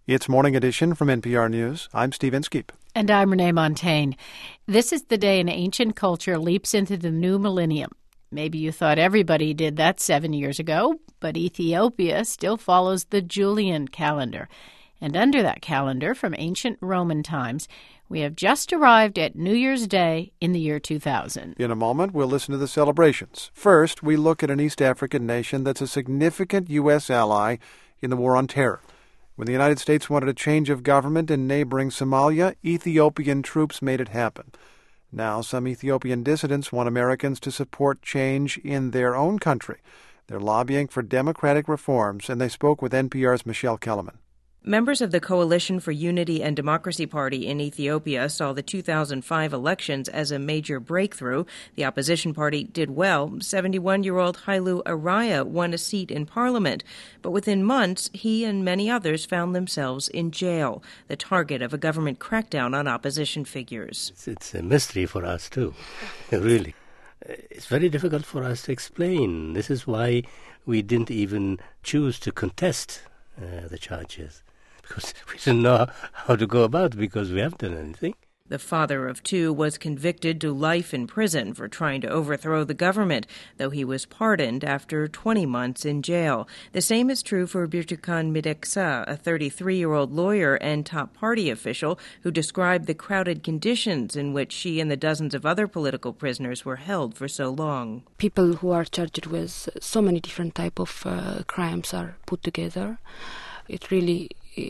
It's Morning Edition from NPR News. I'm Steve Inskeep. And I'm Renee Montagne. This is the day an ancient culture leaps into the new millennium. Maybe you thought everybody did that 7 years ago, but Ethiopia still follows the Julian calendar. And under that calendar, from ancient Roman times, we have just arrived at New Year's Day in the year 2000. In a moment, we'll listen to the celebrations. First, we look at an East African nation that's a significant U.S. ally in the war on terror. When the United States wanted a change of government in neighboring Somalia, Ethiopian troops made it happen. Now, some Ethiopian dissidents want Americans to support change in their own country. They're lobbying for democratic reforms, and they spoke with NPR's Michelle Kellerman. Members of the Coalition for Unity and Democracy Party in Ethiopia saw the 2005 elections as a major breakthrough. The opposition party did well. 71-year-old Hailu Araya won a seat in parliament. But within months, he and many others found themselves in jail, the target of a government crackdown on opposition figures. It's a mystery for us, too, really. It's very difficult for us to explain. This is why we didn't even choose to contest the charges. Because we didn't know how to go about it because we haven't done anything. The father of two was convicted to life in prison for trying to overthrow the government, though he was pardoned after 20 months in jail. The same is true for Birtukan Mideksa, a 33-year-old lawyer and top party official who described the crowded conditions in which she and the dozens of other political prisoners were held for so long. People who are charged with so many different type of crimes are put together. It really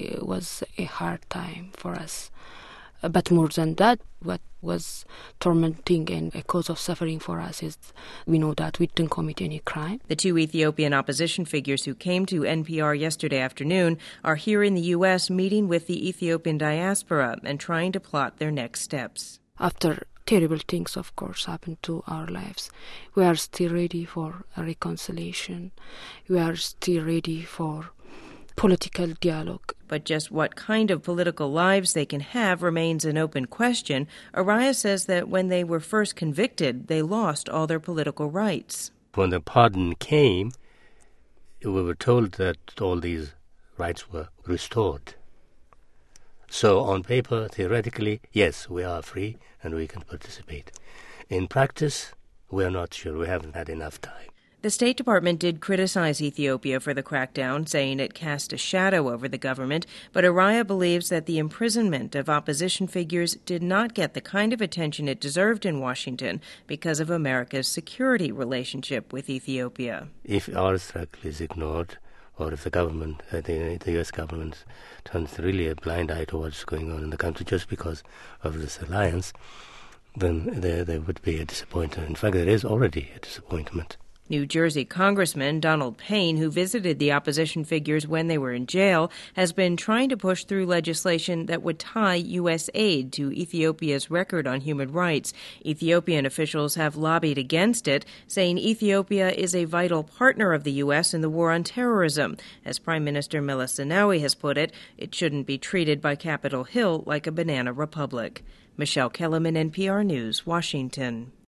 was a hard time for us. But more than that, what was tormenting and a cause of suffering for us is we know that we didn't commit any crime. The two Ethiopian opposition figures who came to NPR yesterday afternoon are here in the U.S. meeting with the Ethiopian diaspora and trying to plot their next steps. After terrible things, of course, happened to our lives, we are still ready for a reconciliation. We are still ready for political dialogue. But just what kind of political lives they can have remains an open question. Araya says that when they were first convicted, they lost all their political rights. When the pardon came, we were told that all these rights were restored. So on paper, theoretically, yes, we are free and we can participate. In practice, we are not sure. We haven't had enough time. The State Department did criticize Ethiopia for the crackdown, saying it cast a shadow over the government, but Araya believes that the imprisonment of opposition figures did not get the kind of attention it deserved in Washington because of America's security relationship with Ethiopia. If our struggle is ignored, or if the government, the U.S. government, turns really a blind eye to what's going on in the country just because of this alliance, then there would be a disappointment. In fact, there is already a disappointment. New Jersey Congressman Donald Payne, who visited the opposition figures when they were in jail, has been trying to push through legislation that would tie U.S. aid to Ethiopia's record on human rights. Ethiopian officials have lobbied against it, saying Ethiopia is a vital partner of the U.S. in the war on terrorism. As Prime Minister Meles Zenawi has put it, it shouldn't be treated by Capitol Hill like a banana republic. Michelle Kellerman, NPR News, Washington.